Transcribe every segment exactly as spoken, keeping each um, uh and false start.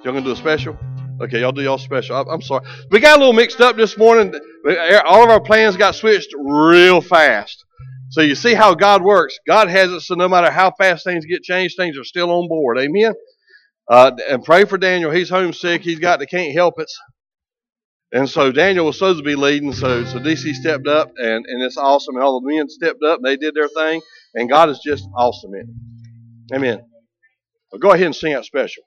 Y'all gonna do a special? Okay, y'all do y'all special. I, I'm sorry. We got a little mixed up this morning. All of our plans got switched real fast. So you see how God works. God has it so no matter how fast things get changed, things are still on board. Amen? Uh, and pray for Daniel. He's homesick. He's got the can't help it. And so Daniel was supposed to be leading. So so D C stepped up, and, and it's awesome. And all the men stepped up, and they did their thing. And God is just awesome in it. Amen. Well, go ahead and sing out special.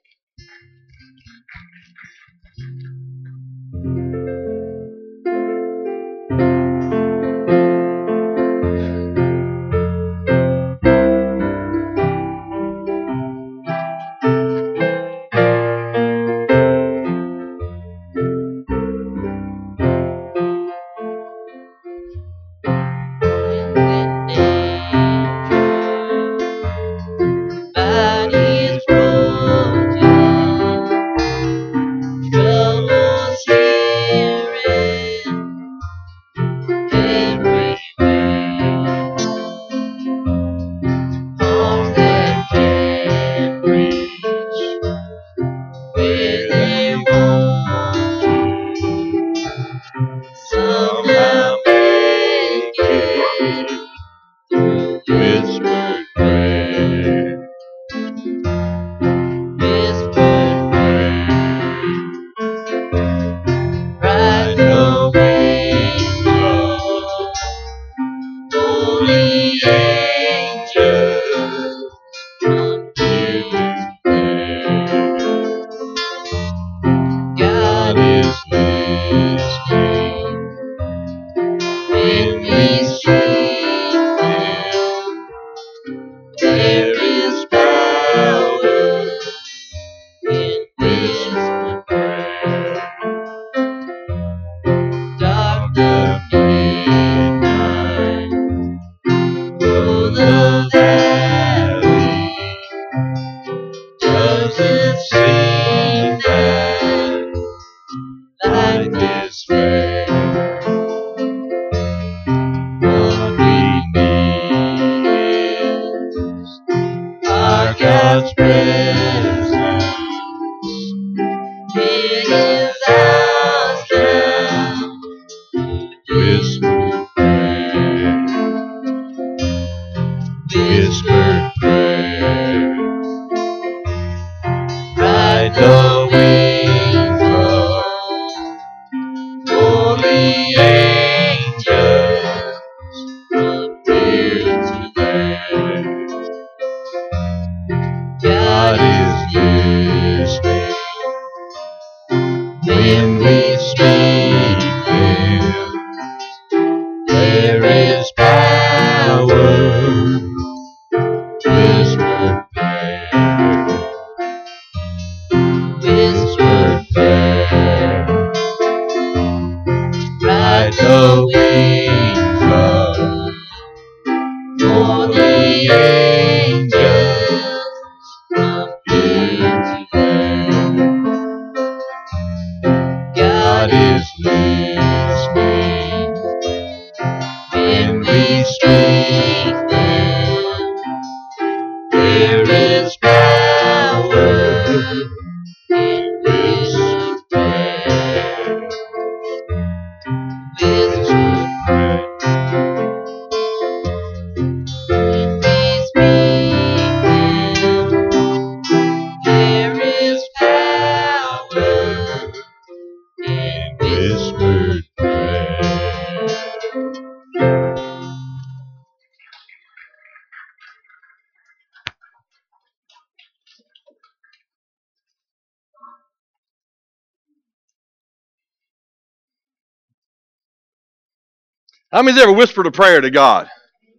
How many's ever whispered a prayer to God?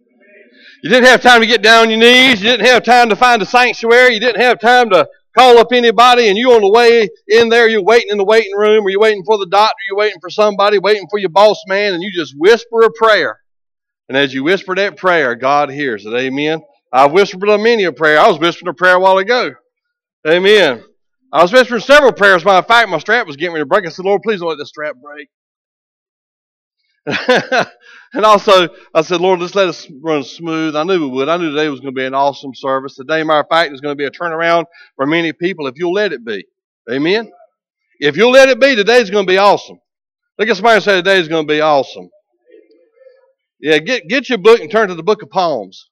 You didn't have time to get down on your knees. You didn't have time to find a sanctuary. You didn't have time to call up anybody, and you on the way in there, you're waiting in the waiting room, or you're waiting for the doctor, you're waiting for somebody, waiting for your boss man, and you just whisper a prayer. And as you whisper that prayer, God hears it. Amen. I've whispered a many a prayer. I was whispering a prayer a while ago. Amen. I was whispering several prayers. Matter of fact, my strap was getting ready to break. I said, Lord, please don't let this strap break. And also, I said, Lord, let's let us run smooth. I knew we would. I knew today was going to be an awesome service. Today, matter of fact, is going to be a turnaround for many people if you'll let it be. Amen? If you'll let it be, today's going to be awesome. Look at somebody and say, today's going to be awesome. Yeah, get, get your book and turn to the book of Psalms.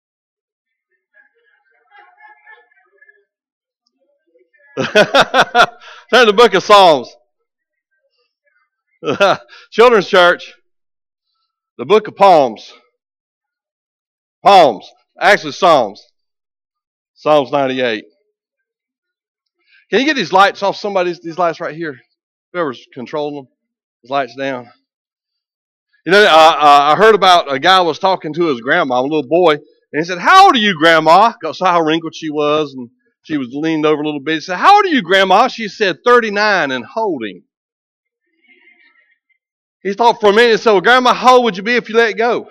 Turn to the book of Psalms. Children's Church. The book of Psalms. Psalms. Actually, Psalms. Psalms ninety-eight. Can you get these lights off somebody's, these lights right here? Whoever's controlling them. These lights down. You know, uh, uh, I heard about a guy was talking to his grandma, a little boy, and he said, "How old are you, Grandma?" Because how wrinkled she was, and she was leaned over a little bit. He said, "How old are you, Grandma?" She said, thirty-nine and holding. He thought for a minute and said, "Well, Grandma, how old would you be if you let go?"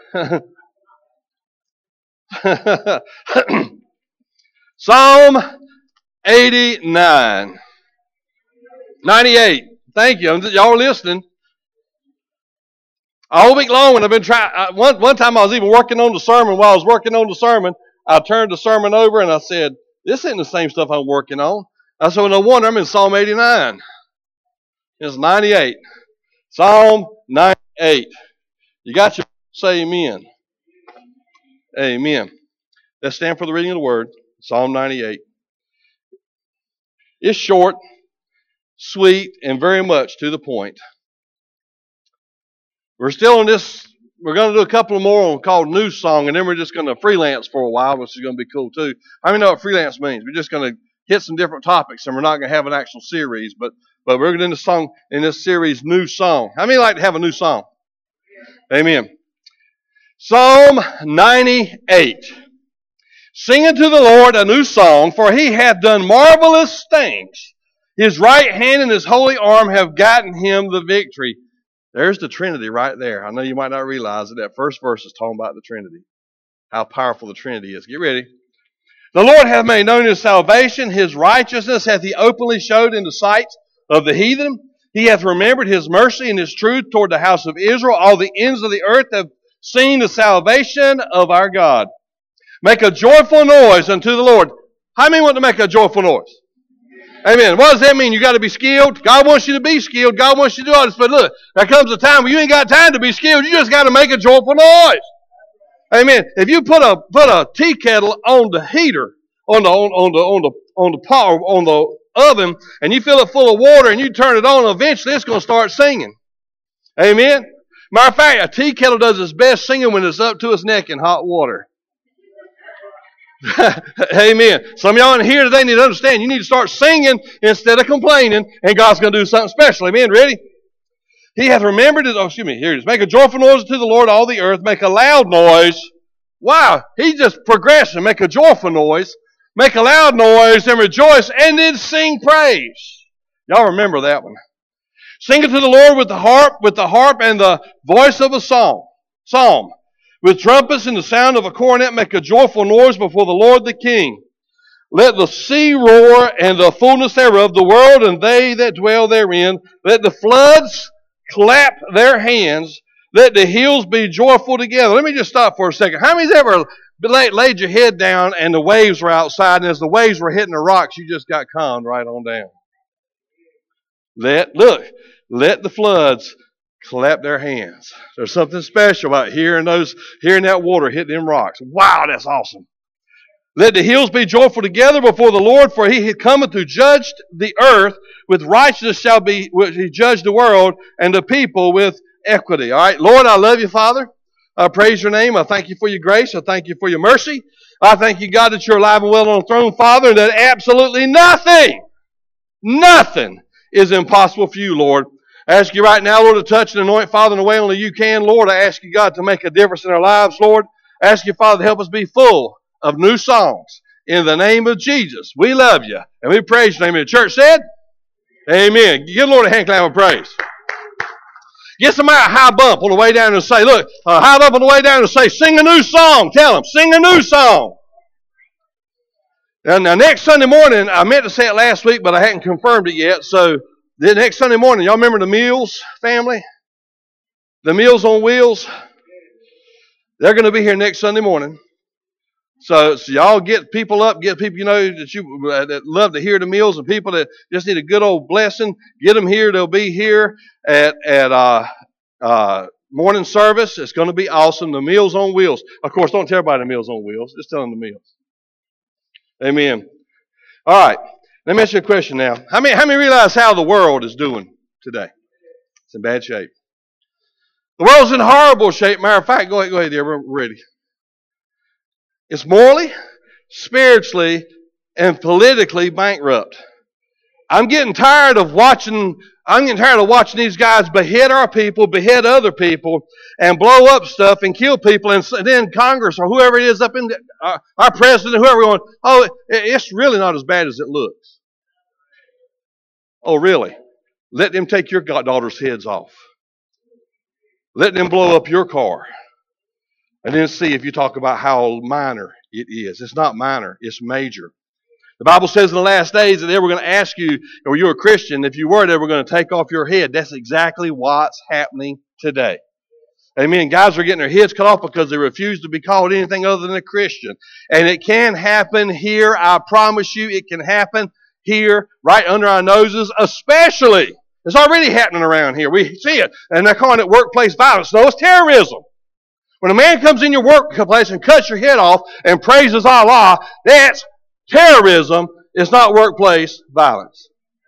Psalm eighty-nine. ninety-eight. Thank you. Y'all are listening. All week long when I've been trying, one, one time I was even working on the sermon. While I was working on the sermon, I turned the sermon over and I said, "This ain't the same stuff I'm working on." I said, "Well, no wonder I'm in Psalm eighty-nine. It's ninety-eight. Psalm ninety-eight. You got your say amen. Amen. Let's stand for the reading of the word. Psalm ninety-eight. It's short, sweet, and very much to the point. We're still on this. We're going to do a couple more called New Song, and then we're just going to freelance for a while, which is going to be cool too. How many know what freelance means? We're just going to hit some different topics, and we're not going to have an actual series, but but we're going to do this song in this series, New Song. How many like to have a new song? Amen. Psalm ninety-eight. Sing unto the Lord a new song, for he hath done marvelous things. His right hand and his holy arm have gotten him the victory. There's the Trinity right there. I know you might not realize it. That first verse is talking about the Trinity. How powerful the Trinity is. Get ready. The Lord hath made known his salvation. His righteousness hath he openly showed in the sight of the heathen. He hath remembered his mercy and his truth toward the house of Israel. All the ends of the earth have seen the salvation of our God. Make a joyful noise unto the Lord. How many want to make a joyful noise? Amen. What does that mean? You got to be skilled? God wants you to be skilled. God wants you to do all this. But look, there comes a time where you ain't got time to be skilled. You just got to make a joyful noise. Amen. If you put a put a tea kettle on the heater, on the on, on the on the on the pot, on the oven, and you fill it full of water and you turn it on, eventually it's going to start singing. Amen. Matter of fact, a tea kettle does its best singing when it's up to its neck in hot water. Amen. Some of y'all in here today need to understand you need to start singing instead of complaining, and God's going to do something special. Amen. Ready? He hath remembered his, oh, excuse me, here it is. Make a joyful noise to the Lord, all the earth. Make a loud noise. Wow. He's just progressing. Make a joyful noise. Make a loud noise and rejoice, and then sing praise. Y'all remember that one. Sing it to the Lord with the harp, with the harp and the voice of a song. Psalm. With trumpets and the sound of a cornet, make a joyful noise before the Lord the King. Let the sea roar and the fullness thereof, the world and they that dwell therein. Let the floods clap their hands. Let the hills be joyful together. Let me just stop for a second. How many's ever laid your head down and the waves were outside, and as the waves were hitting the rocks, you just got calmed right on down? Let, look, let the floods clap their hands. There's something special about hearing those, hearing that water hit them rocks. Wow, that's awesome. Let the hills be joyful together before the Lord, for he cometh to judge the earth. With righteousness shall be he judge the world, and the people with equity. All right, Lord, I love you, Father. I praise your name. I thank you for your grace. I thank you for your mercy. I thank you, God, that you're alive and well on the throne, Father, and that absolutely nothing, nothing is impossible for you, Lord. I ask you right now, Lord, to touch and anoint, Father, in the way only you can. Lord, I ask you, God, to make a difference in our lives, Lord. I ask you, Father, to help us be full of new songs. In the name of Jesus, we love you, and we praise your name. And the church said, amen. Give the Lord a hand clap of praise. Get somebody a high bump on the way down and say, look, a high bump on the way down and say, sing a new song. Tell them, sing a new song. And now next Sunday morning, I meant to say it last week, but I hadn't confirmed it yet, so the next Sunday morning, y'all remember the Meals family? The Meals on Wheels? They're going to be here next Sunday morning. So, so y'all get people up, get people you know that you uh, that love to hear the meals, and people that just need a good old blessing. Get them here. They'll be here at at uh, uh, morning service. It's going to be awesome. The Meals on Wheels. Of course, don't tell everybody the Meals on Wheels. Just tell them the meals. Amen. All right. Let me ask you a question now. How many how many realize how the world is doing today? It's in bad shape. The world's in horrible shape. Matter of fact, go ahead, go ahead there. We're ready. It's morally, spiritually, and politically bankrupt. I'm getting tired of watching. I'm getting tired of watching these guys behead our people, behead other people, and blow up stuff and kill people. And then Congress or whoever it is up in the, uh, our president, whoever, going, oh, it's really not as bad as it looks. Oh, really? Let them take your daughters' heads off. Let them blow up your car. And then see if you talk about how minor it is. It's not minor, it's major. The Bible says in the last days that they were going to ask you, or you're a Christian, if you were, they were going to take off your head. That's exactly what's happening today. Amen. Guys are getting their heads cut off because they refuse to be called anything other than a Christian. And it can happen here. I promise you it can happen here, right under our noses, especially. It's already happening around here. We see it. And they're calling it workplace violence. No, it's terrorism. When a man comes in your workplace and cuts your head off and praises Allah, that's terrorism. It's not workplace violence.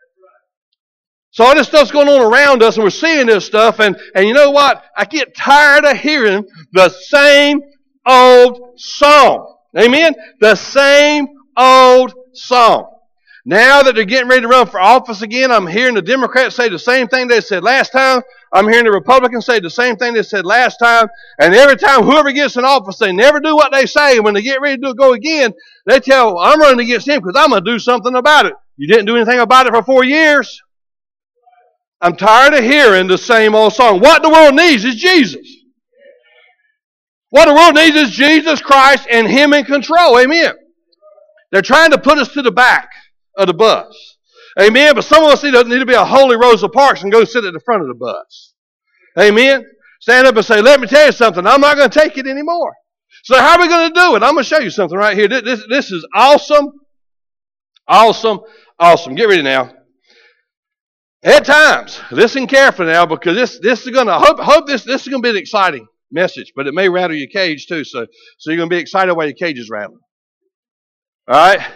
So all this stuff's going on around us, and we're seeing this stuff, and, and you know what? I get tired of hearing the same old song. Amen? The same old song. Now that they're getting ready to run for office again, I'm hearing the Democrats say the same thing they said last time. I'm hearing the Republicans say the same thing they said last time. And every time whoever gets in office, they never do what they say. And when they get ready to go again, they tell, I'm running against him because I'm going to do something about it. You didn't do anything about it for four years. I'm tired of hearing the same old song. What the world needs is Jesus. What the world needs is Jesus Christ and Him in control. Amen. They're trying to put us to the back of the bus. Amen. But some of us need to, need to be a holy Rosa Parks and go sit at the front of the bus. Amen. Stand up and say, let me tell you something. I'm not going to take it anymore. So how are we going to do it? I'm going to show you something right here. This, this, this is awesome. Awesome. Awesome. Get ready now. At times, listen carefully now, because this, this is going to, hope, hope this, this is going to be an exciting message, but it may rattle your cage too. So, so you're going to be excited while your cage is rattling. All right.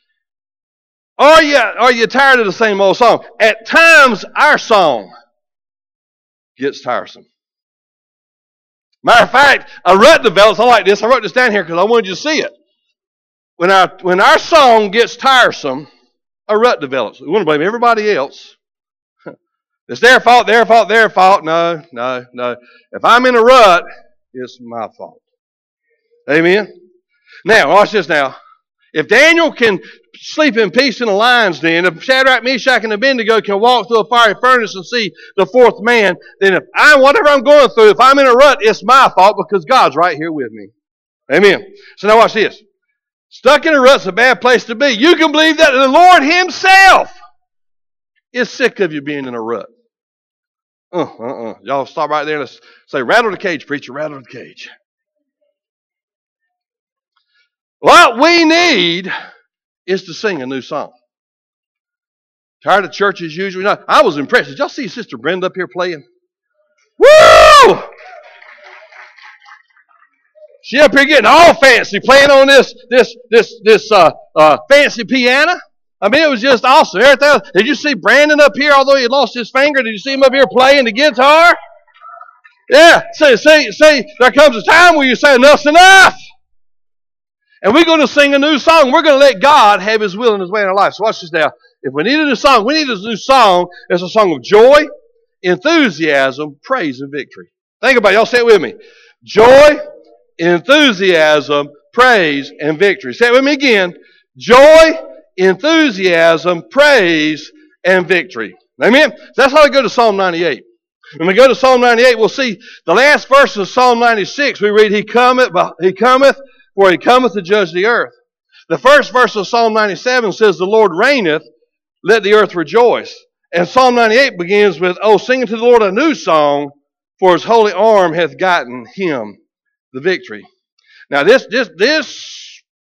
Are you, are you tired of the same old song? At times, our song gets tiresome. Matter of fact, a rut develops. I like this. I wrote this down here because I wanted you to see it. When our, when our song gets tiresome, a rut develops. We want to blame everybody else. It's their fault, their fault, their fault. No, no, no. If I'm in a rut, it's my fault. Amen? Now, watch this now. If Daniel can sleep in peace in a lion's den, if Shadrach, Meshach, and Abednego can walk through a fiery furnace and see the fourth man, then if I, whatever I'm going through, if I'm in a rut, it's my fault because God's right here with me. Amen. So now watch this. Stuck in a rut's a bad place to be. You can believe that the Lord Himself is sick of you being in a rut. Uh, uh, uh. Y'all stop right there and say, rattle the cage, preacher, rattle the cage. What we need is to sing a new song. Tired of church as usual. You know, I was impressed. Did y'all see Sister Brenda up here playing? Woo! She up here getting all fancy, playing on this this this this uh, uh, fancy piano. I mean, it was just awesome. Everything else. Did you see Brandon up here, although he lost his finger? Did you see him up here playing the guitar? Yeah. See, see, see, there comes a time where you say, enough's enough. And we're going to sing a new song. We're going to let God have His will and His way in our life. So watch this now. If we need a new song, we need a new song. It's a song of joy, enthusiasm, praise, and victory. Think about it. Y'all say it with me. Joy, enthusiasm, praise, and victory. Say it with me again. Joy, enthusiasm, praise, and victory. Amen? That's how we go to Psalm ninety-eight. When we go to Psalm ninety-eight, we'll see the last verse of Psalm ninety-six. We read, He cometh, He cometh, for He cometh to judge the earth. The first verse of Psalm ninety-seven says, the Lord reigneth, let the earth rejoice. And Psalm ninety-eight begins with, oh, sing unto the Lord a new song, for His holy arm hath gotten Him the victory. Now this, this, this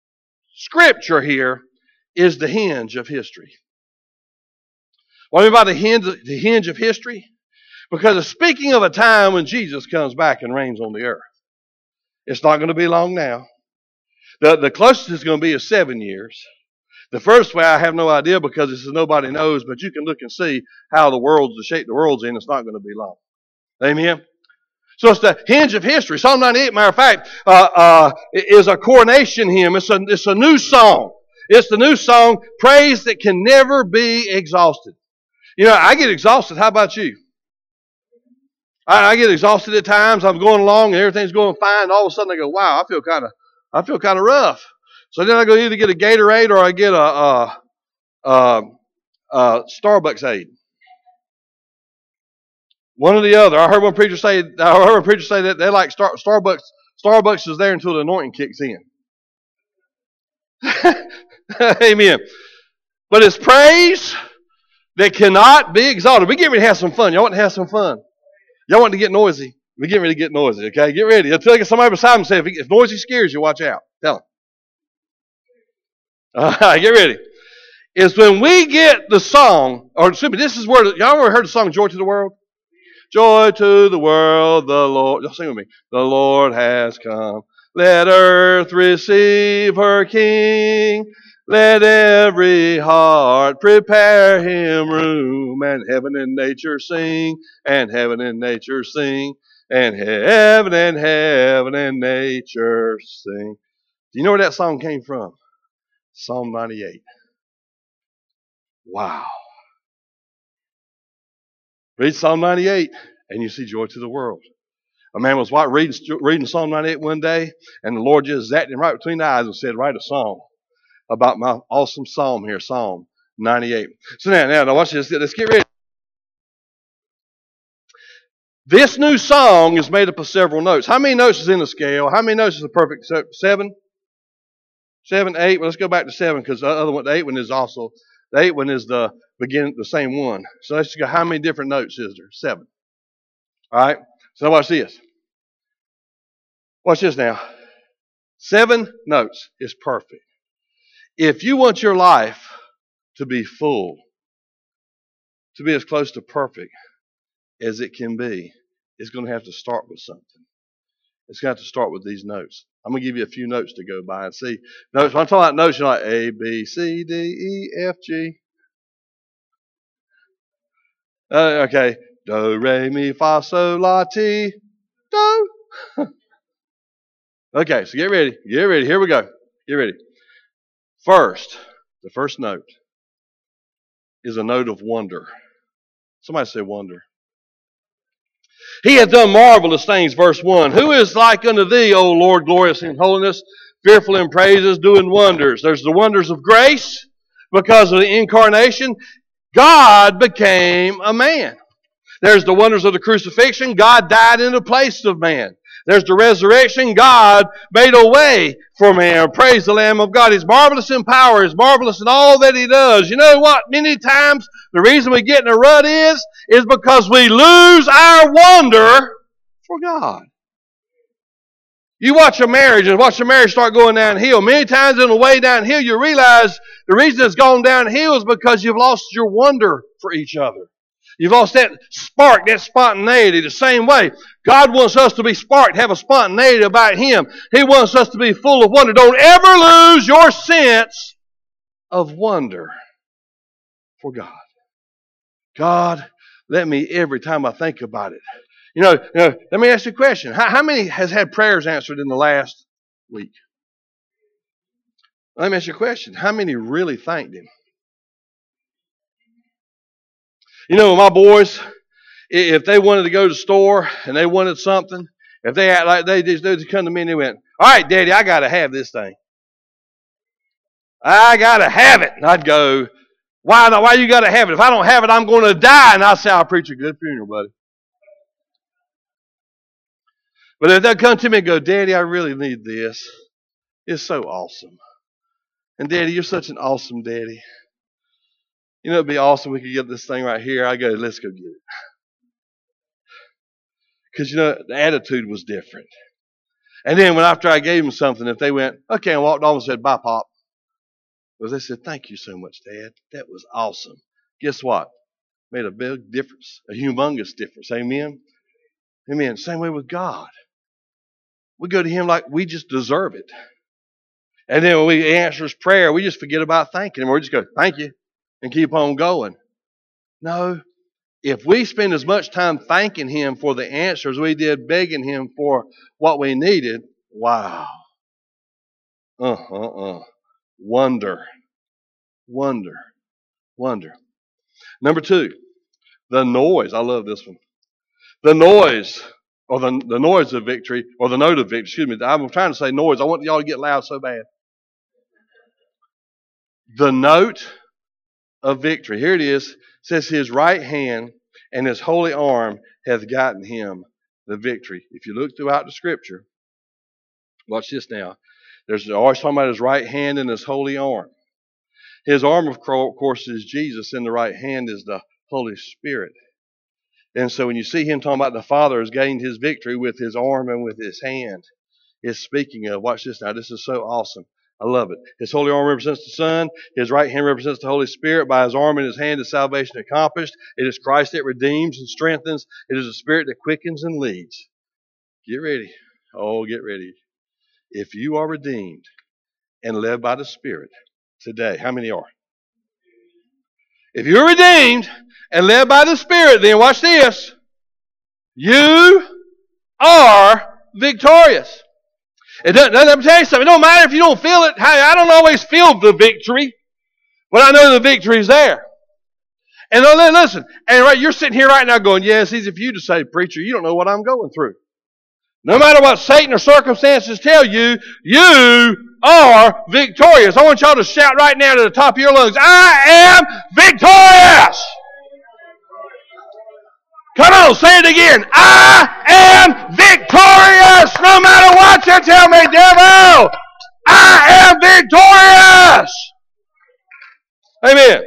Scripture here is the hinge of history. What do you mean by the hinge, the hinge of history? Because it's speaking of a time when Jesus comes back and reigns on the earth. It's not going to be long now. The, the closest it's going to be is seven years. The first way I have no idea because this is nobody knows, but you can look and see how the world's, the shape the world's in. It's not going to be long. Amen? So it's the hinge of history. Psalm ninety-eight, matter of fact, uh, uh, is a coronation hymn. It's a, it's a new song. It's the new song, praise that can never be exhausted. You know, I get exhausted. How about you? I, I get exhausted at times. I'm going along and everything's going fine. And all of a sudden I go, wow, I feel kind of, I feel kind of rough. So then I go either get a Gatorade or I get a, a, a, a Starbucks aid. One or the other. I heard one preacher say. I heard one preacher say that they like Star, Starbucks. Starbucks is there until the anointing kicks in. Amen. But it's praise that cannot be exalted. We get ready to have some fun. Y'all want to have some fun? Y'all want to get noisy? We get ready to get noisy. Okay, get ready. I'll tell you somebody beside them say if, if noisy scares you, watch out. Tell them. All right, get ready. It's when we get the song, or excuse me, this is where y'all ever heard the song "Joy to the World"? Joy to the world, the Lord. Y'all sing with me. The Lord has come. Let earth receive her King. Let every heart prepare him room. And heaven and nature sing. And heaven and nature sing. And heaven and heaven and nature sing. Do you know where that song came from? Psalm ninety-eight. Wow. Read Psalm ninety-eight, and you see joy to the world. A man was reading, reading Psalm ninety-eight one day, and the Lord just zapped him right between the eyes and said, write a song about my awesome psalm here, Psalm ninety-eight. So now, now, now watch this. Let's get ready. This new song is made up of several notes. How many notes is in the scale? How many notes is the perfect? Seven? Seven, eight? Well, let's go back to seven because the other one, the eight one is also, the eight one is the begin the same one. So let's go, how many different notes is there? Seven. All right. So now watch this. Watch this now. Seven notes is perfect. If you want your life to be full, to be as close to perfect as it can be, it's going to have to start with something. It's going to have to start with these notes. I'm going to give you a few notes to go by and see. Notes. When I'm talking about notes, you're like A, B, C, D, E, F, G. Uh, okay. Do, re, mi, fa, sol, la, ti, do. Okay, so get ready. Get ready. Here we go. Get ready. First, the first note is a note of wonder. Somebody say wonder. He hath done marvelous things, verse one. Who is like unto thee, O Lord, glorious in holiness, fearful in praises, doing wonders? There's the wonders of grace because of the incarnation. God became a man. There's the wonders of the crucifixion. God died in the place of man. There's the resurrection. God made a way for man. Praise the Lamb of God. He's marvelous in power. He's marvelous in all that He does. You know what? Many times the reason we get in a rut is, is because we lose our wonder for God. You watch a marriage and watch a marriage start going downhill. Many times on the way downhill you realize the reason it's gone downhill is because you've lost your wonder for each other. You've lost that spark, that spontaneity. The same way, God wants us to be sparked, have a spontaneity about Him. He wants us to be full of wonder. Don't ever lose your sense of wonder for God. God, let me, every time I think about it. You know, you know let me ask you a question. How, how many has had prayers answered in the last week? Let me ask you a question. How many really thanked Him? You know, my boys, if they wanted to go to the store and they wanted something, if they act like they just they come to me and they went, all right, Daddy, I got to have this thing. I got to have it. And I'd go, why not? Why you got to have it? If I don't have it, I'm going to die. And I'd say, I'll preach a good funeral, buddy. But if they'll come to me and go, Daddy, I really need this. It's so awesome. And Daddy, you're such an awesome daddy. You know, it'd be awesome if we could get this thing right here. I go, let's go get it. Because, you know, the attitude was different. And then when after I gave them something, if they went, okay, and walked off and said, bye, Pop. was they said, thank you so much, Dad. That was awesome. Guess what? Made a big difference, a humongous difference. Amen? Amen. Same way with God. We go to Him like we just deserve it. And then when He answers prayer, we just forget about thanking Him. We just go, thank you, and keep on going. No. If we spend as much time thanking Him for the answer as we did begging Him for what we needed, wow. Uh, uh, uh. Wonder. Wonder. Wonder. Number two, the noise. I love this one. The noise, or the, the noise of victory, or the note of victory. Excuse me. I'm trying to say noise. I want y'all to get loud so bad. The note of victory. Here it is. It says, His right hand and His holy arm hath gotten him the victory. If you look throughout the Scripture, watch this now. There's always talking about His right hand and His holy arm. His arm, of course, is Jesus, and the right hand is the Holy Spirit. And so when you see Him talking about the Father has gained His victory with His arm and with His hand, it's speaking of, watch this now, this is so awesome. I love it. His holy arm represents the Son. His right hand represents the Holy Spirit. By His arm and His hand is salvation accomplished. It is Christ that redeems and strengthens. It is the Spirit that quickens and leads. Get ready. Oh, get ready. If you are redeemed and led by the Spirit today, how many are? If you're redeemed and led by the Spirit, then watch this. You are victorious. It doesn't, let me tell you something. It don't matter if you don't feel it. Hey, I don't always feel the victory, but I know the victory is there. And listen, and right, you're sitting here right now going, yeah, it's easy for you to say, preacher, you don't know what I'm going through. No matter what Satan or circumstances tell you, you are victorious. I want y'all to shout right now to the top of your lungs, I am victorious! Come on, say it again. I am victorious no matter what you tell me, devil. I am victorious.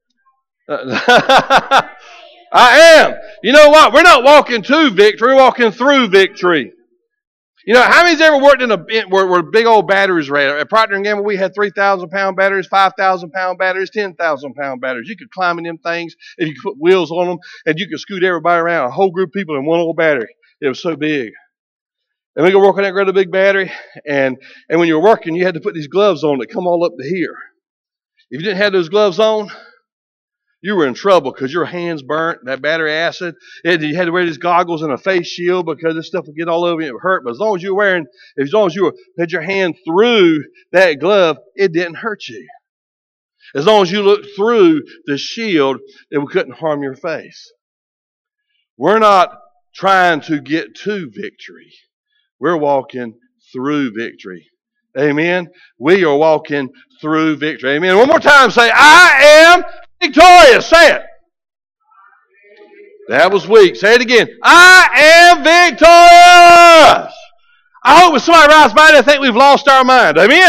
Amen. I am. You know what? We're not walking to victory. We're walking through victory. You know, how many's ever worked in a where, where big old batteries were at? At Procter and Gamble, we had three thousand pound batteries, five thousand pound batteries, ten thousand pound batteries. You could climb in them things, and you could put wheels on them, and you could scoot everybody around, a whole group of people in one old battery. It was so big. And we go work on that great big battery, and, and when you were working, you had to put these gloves on that come all up to here. If you didn't have those gloves on, you were in trouble because your hands burnt, that battery acid. And you had to wear these goggles and a face shield because this stuff would get all over you and it would hurt. But as long as you were wearing, as long as you were, had your hand through that glove, it didn't hurt you. As long as you looked through the shield, it couldn't harm your face. We're not trying to get to victory. We're walking through victory. Amen. We are walking through victory. Amen. One more time, say, I am victorious. Say it. That was weak. Say it again. I am victorious. I hope when somebody rides by they think we've lost our mind. Amen.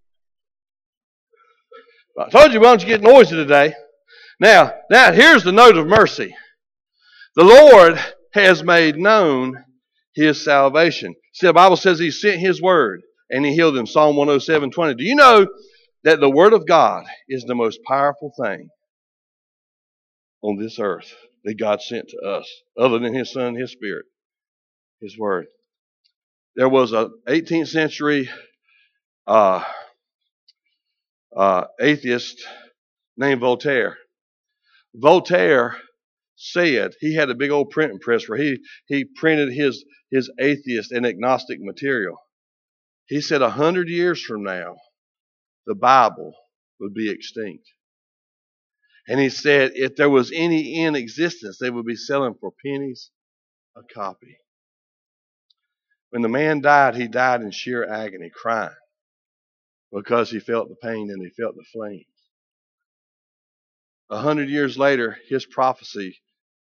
I told you why don't you get noisy today. Now, now here's the note of mercy. The Lord has made known His salvation. See, the Bible says He sent His word and He healed them. Psalm one oh seven twenty. Do you know that the Word of God is the most powerful thing on this earth that God sent to us, other than His Son, His Spirit, His Word? There was an eighteenth century uh, uh, atheist named Voltaire. Voltaire said he had a big old printing press where he, he printed his, his atheist and agnostic material. He said a hundred years from now, the Bible would be extinct. And he said if there was any in existence, they would be selling for pennies a copy. When the man died, he died in sheer agony, crying, because he felt the pain and he felt the flames. A hundred years later, his prophecy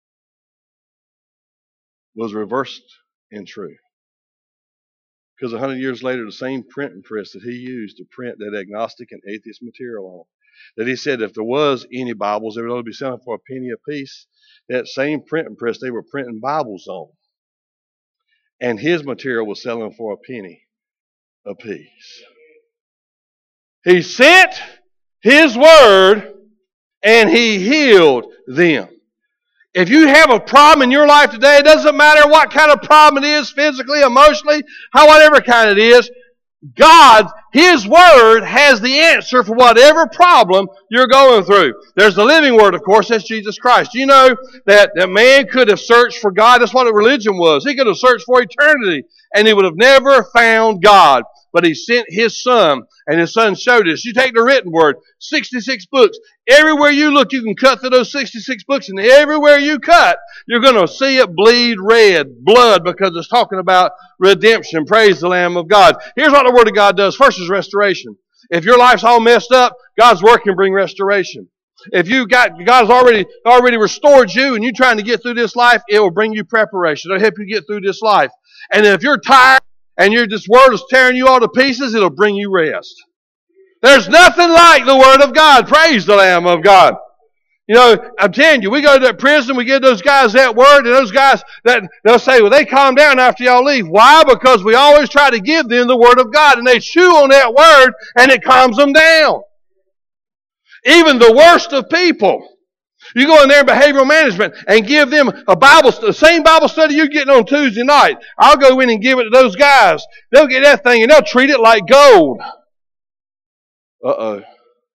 was reversed in truth. Because a hundred years later, the same printing press that he used to print that agnostic and atheist material on, that he said if there was any Bibles, they would only be selling for a penny a piece. That same printing press, they were printing Bibles on. And his material was selling for a penny a piece. He sent His word, and He healed them. If you have a problem in your life today, it doesn't matter what kind of problem it is, physically, emotionally, how whatever kind it is, God, His Word has the answer for whatever problem you're going through. There's the living Word, of course, that's Jesus Christ. You know that, that man could have searched for God. That's what a religion was. He could have searched for eternity, and he would have never found God. But He sent His Son, and His Son showed us. You take the written Word, sixty-six books. Everywhere you look, you can cut through those sixty-six books, and everywhere you cut, you're going to see it bleed red, blood, because it's talking about redemption. Praise the Lamb of God. Here's what the Word of God does. First is restoration. If your life's all messed up, God's Word can bring restoration. If you got God's already already restored you, and you're trying to get through this life, it will bring you preparation. It'll help you get through this life. And if you're tired, and your this world is tearing you all to pieces, it'll bring you rest. There's nothing like the Word of God. Praise the Lamb of God. You know, I'm telling you, we go to that prison, we give those guys that Word, and those guys, that they'll say, well, they calm down after y'all leave. Why? Because we always try to give them the Word of God, and they chew on that Word, and it calms them down. Even the worst of people. You go in there in behavioral management and give them a Bible, the same Bible study you're getting on Tuesday night. I'll go in and give it to those guys. They'll get that thing and they'll treat it like gold. Uh-oh.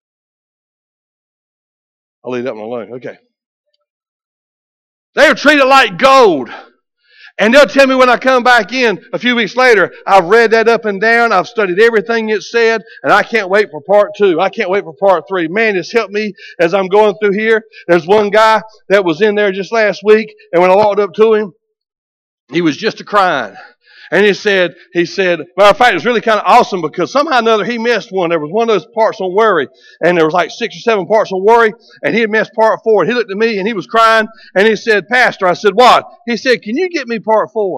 I'll leave that one alone. Okay. They'll treat it like gold. And they'll tell me when I come back in a few weeks later, I've read that up and down, I've studied everything it said, and I can't wait for part two. I can't wait for part three. Man, it's helped me as I'm going through here. There's one guy that was in there just last week, and when I walked up to him, he was just a-crying. And he said, he said, matter of fact, it was really kind of awesome because somehow or another he missed one. There was one of those parts on worry, and there was like six or seven parts on worry, and he had missed part four. And he looked at me, and he was crying, and he said, Pastor, I said, what? He said, can you get me part four?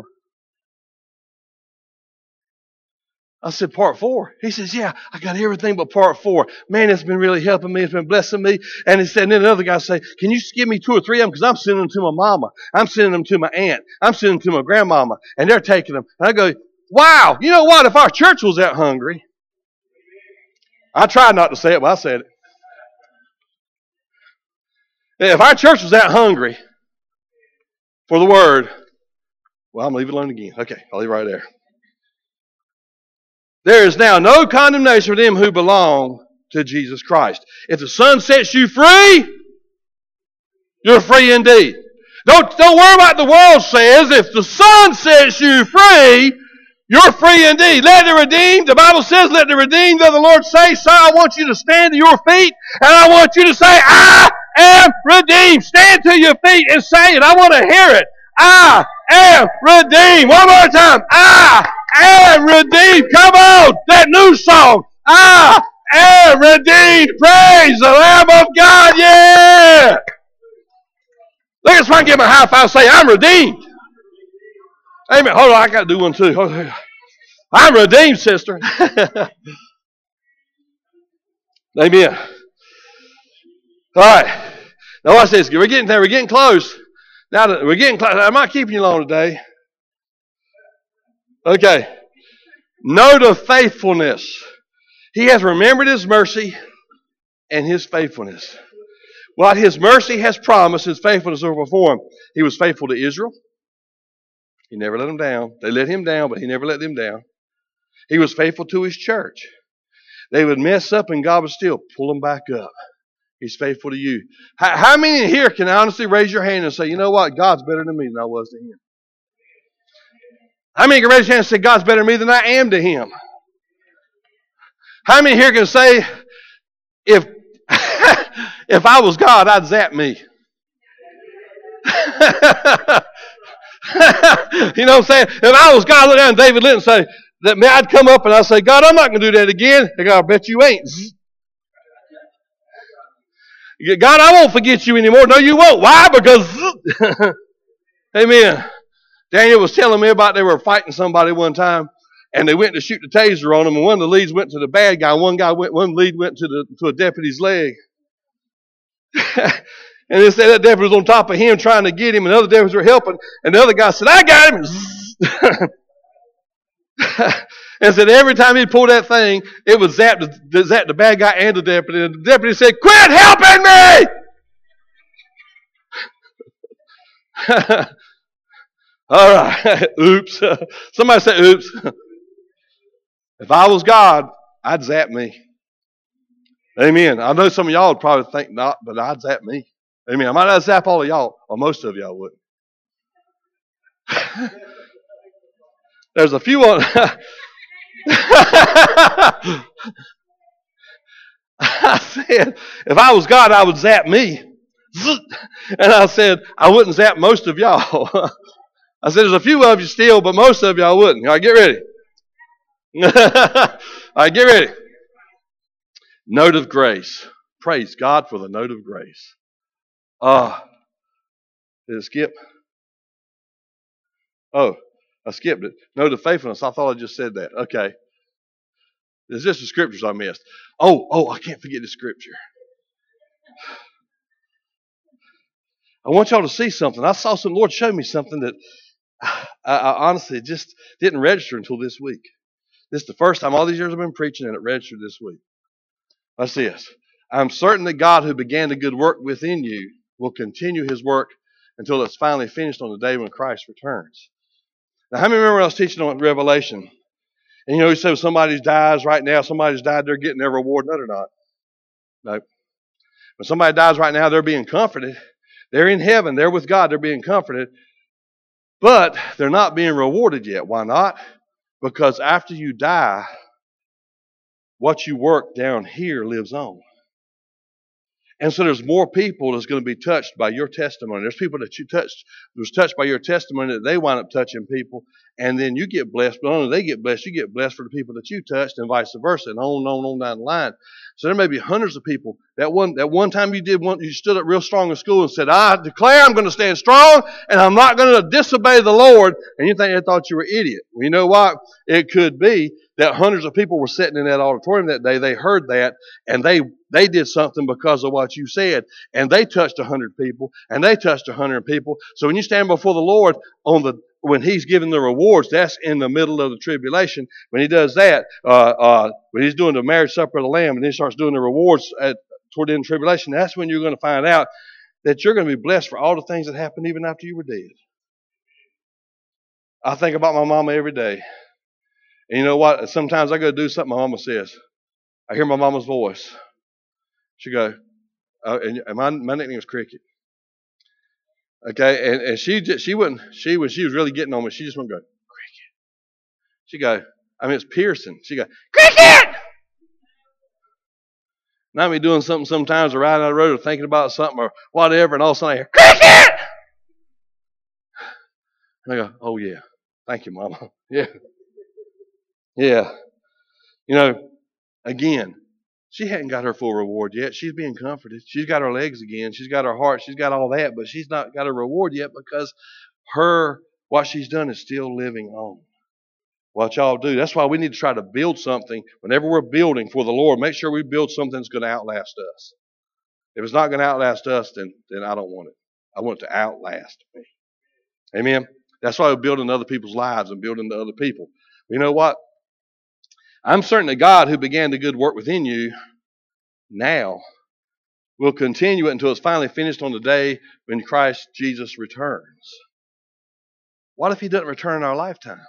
I said, part four? He says, yeah, I got everything but part four. Man, it's been really helping me. It's been blessing me. And he said, and then another guy said, can you just give me two or three of them? Because I'm sending them to my mama. I'm sending them to my aunt. I'm sending them to my grandmama. And they're taking them. And I go, wow, you know what? If our church was that hungry, I tried not to say it, but I said it. If our church was that hungry for the Word, well, I'm going to leave it alone again. Okay, I'll leave it right there. There is now no condemnation for them who belong to Jesus Christ. If the Son sets you free, you're free indeed. Don't, don't worry about what the world says. If the Son sets you free, you're free indeed. Let the redeemed, the Bible says, let the redeemed of the Lord say so. I want you to stand to your feet, and I want you to say, I am redeemed. Stand to your feet and say it. I want to hear it. I am redeemed. One more time. I am redeemed. Come on. That new song. I am redeemed. Praise the Lamb of God. Yeah. Look at somebody give me a high five. Say, I'm redeemed. Amen. Hold on. I got to do one too. I'm redeemed, sister. Amen. All right. Now watch this. We're getting there. We're getting close. Now we're getting close. I'm not keeping you long today. Okay. Note of faithfulness. He has remembered His mercy and His faithfulness. What His mercy has promised, His faithfulness will perform. He was faithful to Israel. He never let them down. They let Him down, but He never let them down. He was faithful to His church. They would mess up and God would still pull them back up. He's faithful to you. How, how many here can honestly raise your hand and say, you know what, God's better to me than I was to Him? How many can raise your hand and say, God's better to me than I am to Him? How many here can say, if if I was God, I'd zap me? You know what I'm saying? If I was God, look down at David Linton and say, that man, I'd come up and I'd say, God, I'm not going to do that again. And God, I bet you ain't. God, I won't forget you anymore. No, you won't. Why? Because, amen. Daniel was telling me about they were fighting somebody one time, and they went to shoot the taser on them, and one of the leads went to the bad guy. One guy went, one lead went to the to a deputy's leg. And they said that deputy was on top of him trying to get him, and the other deputies were helping, and the other guy said, I got him. And said every time he pulled that thing, it would zap the, zap the bad guy and the deputy. And the deputy said, "Quit helping me!" All right. Oops. Somebody say oops. If I was God, I'd zap me. Amen. I know some of y'all would probably think not, but I'd zap me. Amen. I might not zap all of y'all, or most of y'all wouldn't. There's a few on. I said, if I was God, I would zap me. And I said, I wouldn't zap most of y'all. I said, there's a few of you still, but most of y'all wouldn't. All right, get ready. All right, get ready. Note of grace. Praise God for the note of grace. Ah, uh, did it skip? Oh, I skipped it. Note of faithfulness. I thought I just said that. Okay. It's just the scriptures I missed. Oh, oh, I can't forget the scripture. I want y'all to see something. I saw some, Lord showed me something that I, I honestly just didn't register until this week. This is the first time all these years I've been preaching and it registered this week. Watch this. I'm certain that God who began the good work within you will continue his work until it's finally finished on the day when Christ returns. Now, how many remember I was teaching on Revelation? And you know, he said if somebody dies right now, somebody's died, they're getting their reward. No, they're not. No. When somebody dies right now, they're being comforted. They're in heaven. They're with God. They're being comforted. But they're not being rewarded yet. Why not? Because after you die, what you work down here lives on. And so there's more people that's going to be touched by your testimony. There's people that you touched, was touched by your testimony that they wind up touching people. And then you get blessed. But not only they get blessed, you get blessed for the people that you touched and vice versa. And on and on and on down the line. So there may be hundreds of people. That one, that one time you did one, you stood up real strong in school and said, I declare I'm going to stand strong and I'm not going to disobey the Lord. And you think they thought you were an idiot. Well, you know what? It could be that hundreds of people were sitting in that auditorium that day. They heard that and they They did something because of what you said. And they touched a hundred people. And they touched a hundred people. So when you stand before the Lord on the when he's giving the rewards, that's in the middle of the tribulation. When he does that, uh, uh, when he's doing the marriage supper of the Lamb and then he starts doing the rewards at, toward the end of the tribulation, that's when you're going to find out that you're going to be blessed for all the things that happened even after you were dead. I think about my mama every day. And you know what? Sometimes I go do something my mama says. I hear my mama's voice. She go, uh, and my, my nickname is Cricket. Okay, and, and she just, she wouldn't, she when she was really getting on me, she just wouldn't go, Cricket. She go, I mean, it's Pearson. She go, Cricket! Not me doing something sometimes or riding on the road or thinking about something or whatever, and all of a sudden I hear, Cricket! And I go, oh yeah, thank you, Mama. Yeah. Yeah. You know, again, she hadn't got her full reward yet. She's being comforted. She's got her legs again. She's got her heart. She's got all that, but she's not got a reward yet because her, what she's done is still living on. What y'all do. That's why we need to try to build something. Whenever we're building for the Lord, make sure we build something that's going to outlast us. If it's not going to outlast us, then, then I don't want it. I want it to outlast me. Amen? That's why we're building other people's lives and building to other people. You know what? I'm certain that God who began the good work within you now will continue it until it's finally finished on the day when Christ Jesus returns. What if he doesn't return in our lifetime?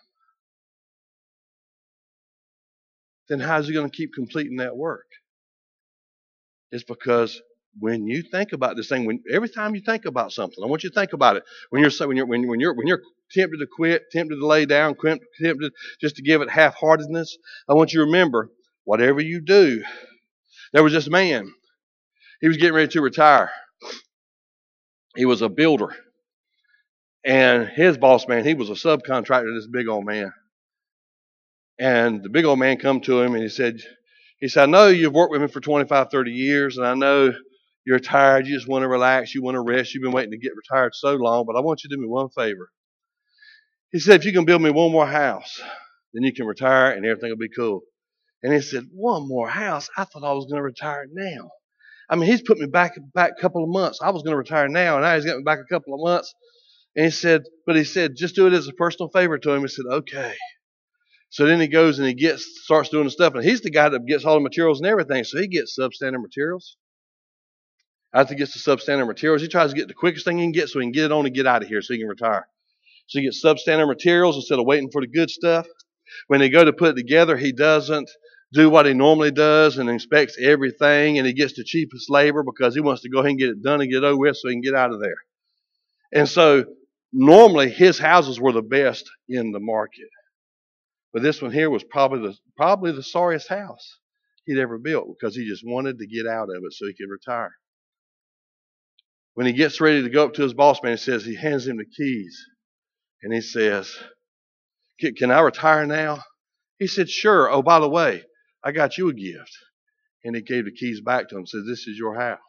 Then how is he going to keep completing that work? It's because when you think about this thing, when every time you think about something, I want you to think about it. When you're when you're when, when you're when you're tempted to quit, tempted to lay down, tempted just to give it half-heartedness, I want you to remember, whatever you do, there was this man. He was getting ready to retire. He was a builder. And his boss man, he was a subcontractor to this big old man. And the big old man come to him and he said, he said, I know you've worked with me for twenty-five, thirty years, and I know you're tired, you just want to relax, you want to rest, you've been waiting to get retired so long, but I want you to do me one favor. He said, if you can build me one more house, then you can retire and everything will be cool. And he said, one more house? I thought I was going to retire now. I mean, he's put me back back a couple of months. I was going to retire now, and now he's got me back a couple of months. And he said, but he said, just do it as a personal favor to him. He said, okay. So then he goes and he gets starts doing the stuff, and he's the guy that gets all the materials and everything. So he gets substandard materials. After he gets the substandard materials, he tries to get the quickest thing he can get so he can get it on and get out of here so he can retire. So he gets substandard materials instead of waiting for the good stuff. When they go to put it together, he doesn't do what he normally does and inspects everything, and he gets the cheapest labor because he wants to go ahead and get it done and get it over with so he can get out of there. And so normally his houses were the best in the market. But this one here was probably the probably the sorriest house he'd ever built because he just wanted to get out of it so he could retire. When he gets ready to go up to his boss man, he says, he hands him the keys. And he says, can I retire now? He said, sure. Oh, by the way, I got you a gift. And he gave the keys back to him and said, this is your house.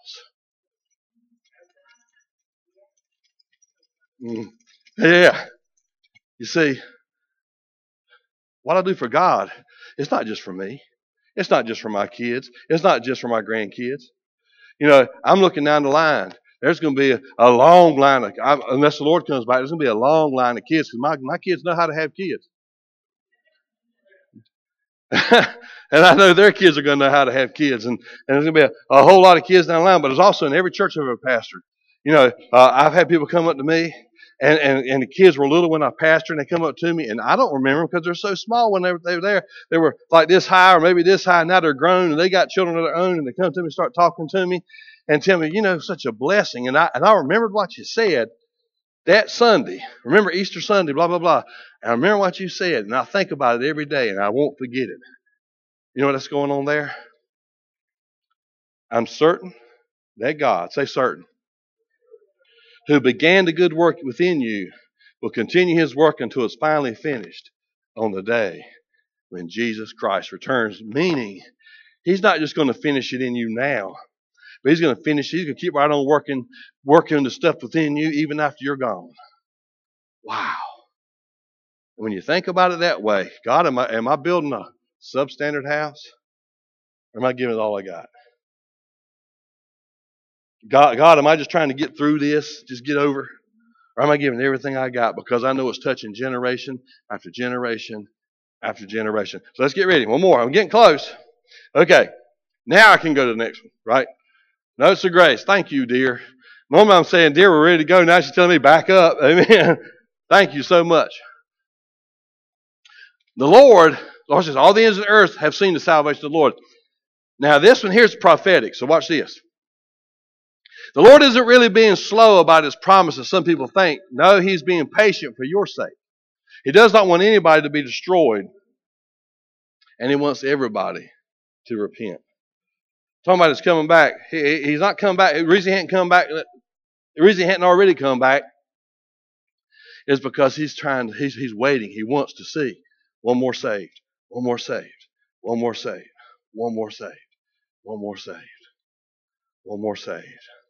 Mm. Yeah. You see, what I do for God, it's not just for me. It's not just for my kids. It's not just for my grandkids. You know, I'm looking down the line. There's going to be a, a long line of, I, unless the Lord comes back, there's going to be a long line of kids because my, my kids know how to have kids. And I know their kids are going to know how to have kids. And, and there's going to be a, a whole lot of kids down the line, but it's also in every church I've ever pastored. You know, uh, I've had people come up to me, and, and, and the kids were little when I pastored, and they come up to me, and I don't remember them because they're so small when they were, they were there. They were like this high or maybe this high, and now they're grown, and they got children of their own, and they come to me and start talking to me and tell me, you know, such a blessing. And I, and I remembered what you said that Sunday. Remember Easter Sunday, blah, blah, blah. And I remember what you said, and I think about it every day, and I won't forget it. You know what's going on there? I'm certain that God, say certain, who began the good work within you will continue his work until it's finally finished on the day when Jesus Christ returns. Meaning, he's not just going to finish it in you now, but he's going to finish, he's going to keep right on working, working the stuff within you even after you're gone. Wow. When you think about it that way, God, am I, am I building a substandard house? Or am I giving it all I got? God, God, am I just trying to get through this, just get over? Or am I giving everything I got because I know it's touching generation after generation after generation? So let's get ready. One more. I'm getting close. Okay. Now I can go to the next one, right? Notes of grace. Thank you, dear. Normally I'm saying, dear, we're ready to go. Now she's telling me back up. Amen. Thank you so much. The Lord, the Lord says, all the ends of the earth have seen the salvation of the Lord. Now this one here is prophetic. So watch this. The Lord isn't really being slow about his promise as some people think. No, he's being patient for your sake. He does not want anybody to be destroyed. And he wants everybody to repent. Somebody's coming back. He, he's not coming back. The reason he hadn't come back, the reason he hadn't already come back is because he's trying, he's, he's waiting. He wants to see one more saved, one more saved, one more saved, one more saved, one more saved, one more saved.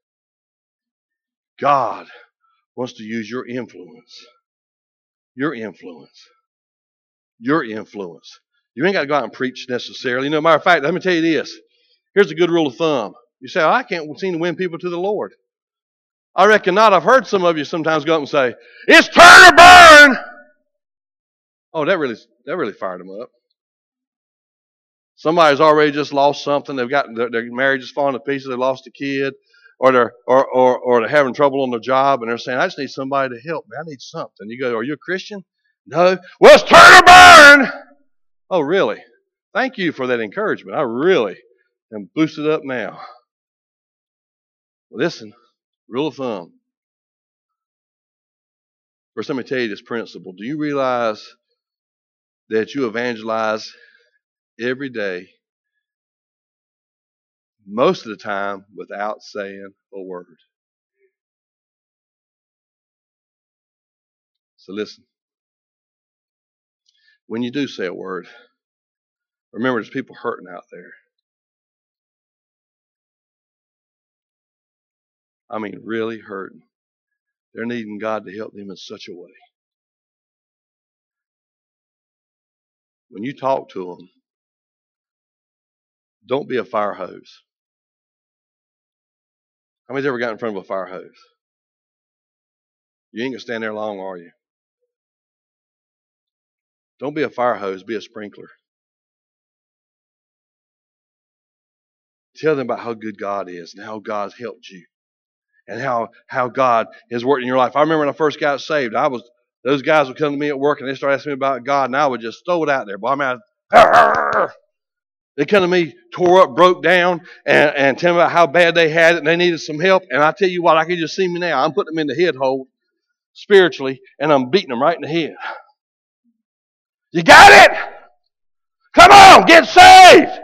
God wants to use your influence. Your influence. Your influence. You ain't got to go out and preach necessarily. You know, matter of fact, let me tell you this. Here's a good rule of thumb. You say, oh, I can't seem to win people to the Lord. I reckon not. I've heard some of you sometimes go up and say, it's turn or burn. Oh, that really, that really fired them up. Somebody's already just lost something. They've got their, their marriage is falling to pieces. They lost a kid. Or they're, or, or, or they're having trouble on their job, and they're saying, I just need somebody to help me. I need something. You go, are you a Christian? No. Well, it's turn or burn. Oh, really? Thank you for that encouragement. I really am boosted up now. Listen, rule of thumb. First, let me tell you this principle. Do you realize that you evangelize every day, most of the time, without saying a word? So listen. When you do say a word, remember there's people hurting out there. I mean, really hurting. They're needing God to help them in such a way. When you talk to them, don't be a fire hose. How many's ever got in front of a fire hose? You ain't going to stand there long, are you? Don't be a fire hose, be a sprinkler. Tell them about how good God is and how God's helped you and how, how God has worked in your life. I remember when I first got saved, I was those guys would come to me at work and they started asking me about God, and I would just throw it out there. Boy, I mean, I, they come to me, tore up, broke down, and, and tell me about how bad they had it and they needed some help. And I tell you what, I can just see me now. I'm putting them in the head hole spiritually, and I'm beating them right in the head. You got it? Come on, get saved!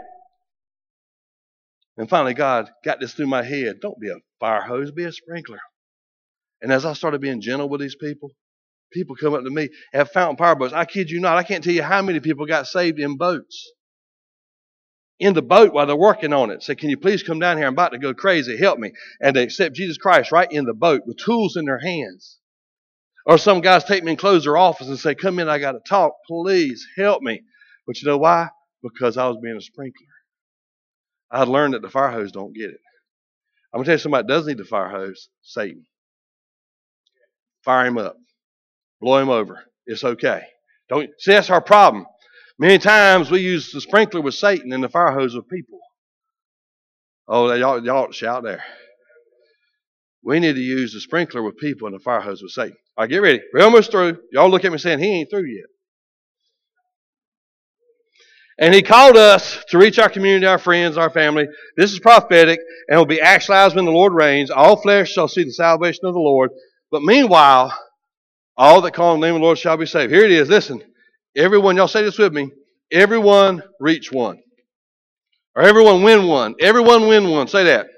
And finally, God got this through my head. Don't be a fire hose, be a sprinkler. And as I started being gentle with these people, people come up to me at Fountain Power Boats. I kid you not, I can't tell you how many people got saved in boats. In the boat while they're working on it. Say, can you please come down here? I'm about to go crazy. Help me. And they accept Jesus Christ right in the boat with tools in their hands. Or some guys take me and close their office and say, come in, I got to talk. Please help me. But you know why? Because I was being a sprinkler. I had learned that the fire hose don't get it. I'm going to tell you somebody that does need the fire hose, Satan. Fire him up. Blow him over. It's okay. Don't see, that's our problem. Many times we use the sprinkler with Satan and the fire hose with people. Oh, y'all, y'all ought to shout there. We need to use the sprinkler with people and the fire hose with Satan. All right, get ready. We're almost through. Y'all look at me saying, he ain't through yet. And he called us to reach our community, our friends, our family. This is prophetic and will be actualized when the Lord reigns. All flesh shall see the salvation of the Lord. But meanwhile, all that call on the name of the Lord shall be saved. Here it is. Listen, everyone, y'all say this with me. Everyone reach one. Or everyone win one. Everyone win one. Say that.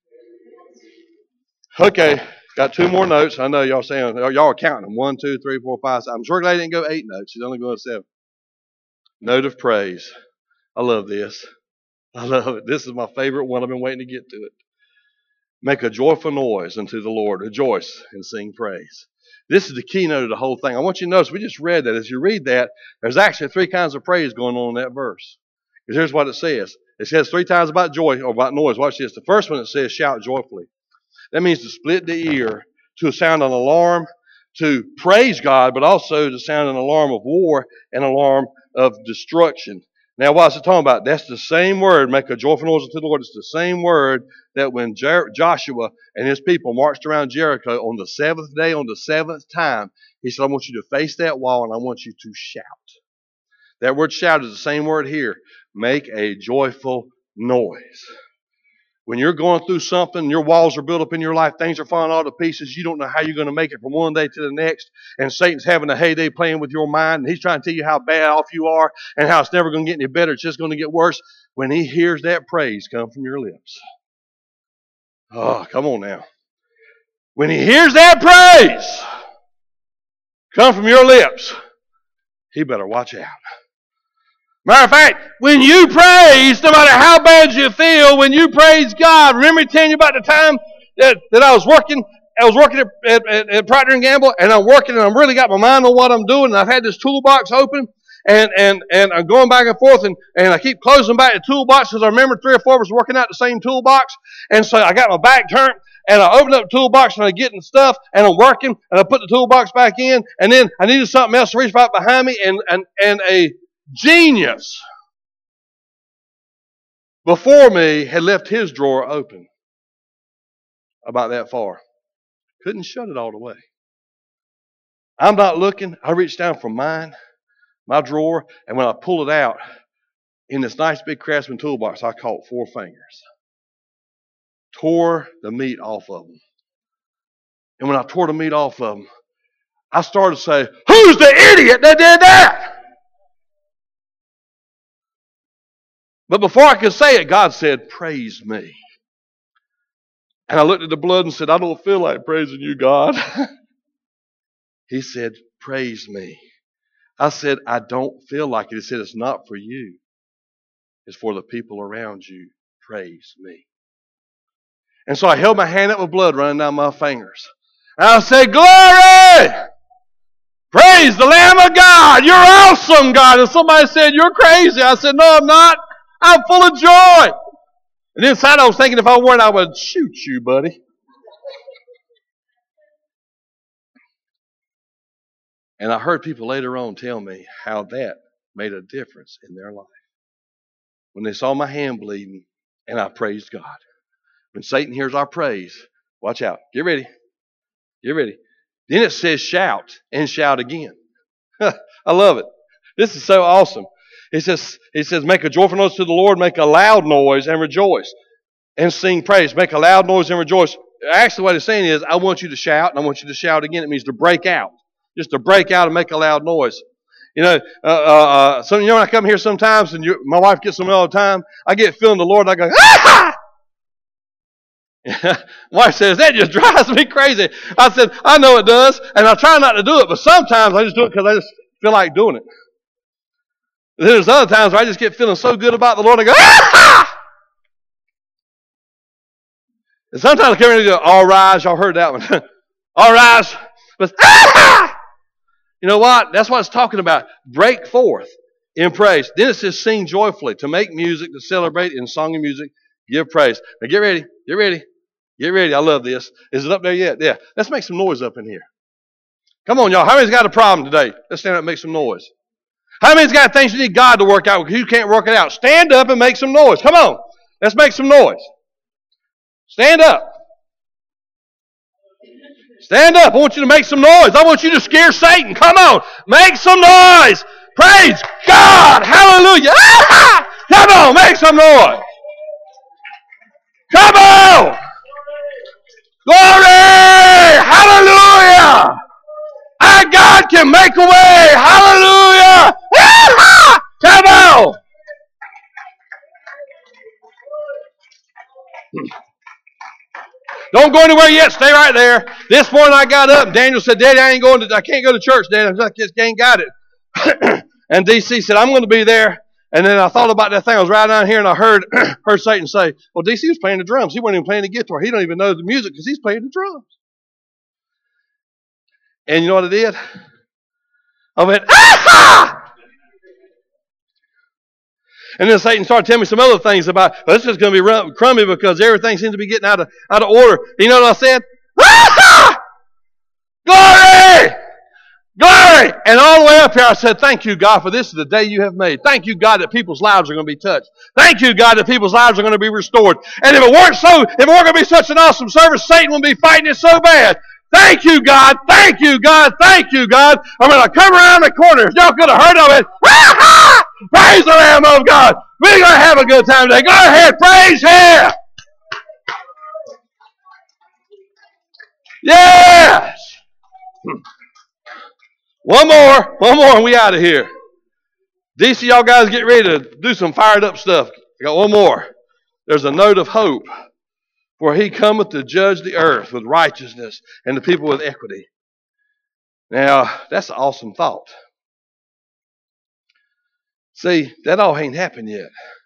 Okay, got two more notes. I know y'all saying, y'all are counting them. One, two, three, four, five, six. I'm sure glad he didn't go eight notes. He's only going seven. Note of praise. I love this. I love it. This is my favorite one. I've been waiting to get to it. Make a joyful noise unto the Lord. Rejoice and sing praise. This is the keynote of the whole thing. I want you to notice, we just read that. As you read that, there's actually three kinds of praise going on in that verse. Because here's what it says. It says three times about joy or about noise. Watch this. The first one, it says shout joyfully. That means to split the ear, to sound an alarm, to praise God, but also to sound an alarm of war and alarm of destruction. Now, what's it talking about? That's the same word, make a joyful noise unto the Lord. It's the same word that when Jer- Joshua and his people marched around Jericho on the seventh day, on the seventh time, he said, I want you to face that wall and I want you to shout. That word shout is the same word here. Make a joyful noise. When you're going through something, your walls are built up in your life, things are falling all to pieces, you don't know how you're going to make it from one day to the next, and Satan's having a heyday playing with your mind, and he's trying to tell you how bad off you are, and how it's never going to get any better, it's just going to get worse. When he hears that praise come from your lips. Oh, come on now. When he hears that praise come from your lips, he better watch out. Matter of fact, when you praise, no matter how bad you feel, when you praise God, remember me telling you about the time that, that I was working, I was working at, at, at Procter and Gamble, and I'm working and I've really got my mind on what I'm doing, and I've had this toolbox open, and, and, and I'm going back and forth, and, and I keep closing back the toolbox because I remember three or four of us working out the same toolbox, and so I got my back turned, and I open up the toolbox and I'm getting stuff, and I'm working, and I put the toolbox back in, and then I needed something else to reach right behind me, and, and, and a genius before me had left his drawer open about that far. Couldn't shut it all the way. I'm not looking. I reached down for mine, my drawer, and when I pulled it out, in this nice big Craftsman toolbox, I caught four fingers. Tore the meat off of them. And when I tore the meat off of them, I started to say, who's the idiot that did that? But before I could say it, God said, praise me. And I looked at the blood and said, I don't feel like praising you, God. He said, praise me. I said, I don't feel like it. He said, it's not for you. It's for the people around you. Praise me. And so I held my hand up with blood running down my fingers. And I said, glory! Praise the Lamb of God. You're awesome, God. And somebody said, you're crazy. I said, no, I'm not. I'm full of joy. And inside I was thinking if I weren't, I would shoot you, buddy. And I heard people later on tell me how that made a difference in their life. When they saw my hand bleeding and I praised God. When Satan hears our praise, watch out. Get ready. Get ready. Then it says shout and shout again. I love it. This is so awesome. It says, it says, make a joyful noise to the Lord, make a loud noise and rejoice. And sing praise. Make a loud noise and rejoice. Actually, what it's saying is, I want you to shout, and I want you to shout again. It means to break out. Just to break out and make a loud noise. You know, uh, uh, uh, so, you know when I come here sometimes, and you, my wife gets them all the time, I get feeling the Lord, and I go, ah! Wife says, that just drives me crazy. I said, I know it does, and I try not to do it, but sometimes I just do it because I just feel like doing it. And then there's other times where I just get feeling so good about the Lord, I go, ah! And sometimes I come in and go, all rise. Y'all heard that one. All rise. But, ah! You know what? That's what it's talking about. Break forth in praise. Then it says sing joyfully, to make music, to celebrate in song and music, give praise. Now get ready. Get ready. Get ready. I love this. Is it up there yet? Yeah. Let's make some noise up in here. Come on, y'all. How many's got a problem today? Let's stand up and make some noise. How many's got things you need God to work out because you can't work it out? Stand up and make some noise. Come on. Let's make some noise. Stand up. Stand up. I want you to make some noise. I want you to scare Satan. Come on. Make some noise. Praise God. Hallelujah. Ah! Come on. Make some noise. Come on. Glory. Hallelujah. Our God can make a way. Hallelujah. Ah! Come on. Don't go anywhere yet. Stay right there. This morning I got up. Daniel said, Daddy, I ain't going to, I can't go to church, Daddy. I just ain't got it. And D C said, I'm going to be there. And then I thought about that thing. I was right down here and I heard, heard Satan say, well, D C was playing the drums. He wasn't even playing the guitar. He don't even know the music because he's playing the drums. And you know what I did? I went, ah! And then Satan started telling me some other things about, well, this is going to be crummy because everything seems to be getting out of, out of order. You know what I said? Ah! Glory! Glory! And all the way up here I said, thank you, God, for this is the day you have made. Thank you, God, that people's lives are going to be touched. Thank you, God, that people's lives are going to be restored. And if it weren't so, if it weren't going to be such an awesome service, Satan would be fighting it so bad. Thank you, God. Thank you, God. Thank you, God. I'm going to come around the corner. If y'all could have heard of it. Ah! Praise the Lamb of God. We're going to have a good time today. Go ahead. Praise Him. Yes. One more. One more and we out of here. D C, y'all guys get ready to do some fired up stuff. I got one more. There's a note of hope. For He cometh to judge the earth with righteousness and the people with equity. Now, that's an awesome thought. See, that all ain't happened yet.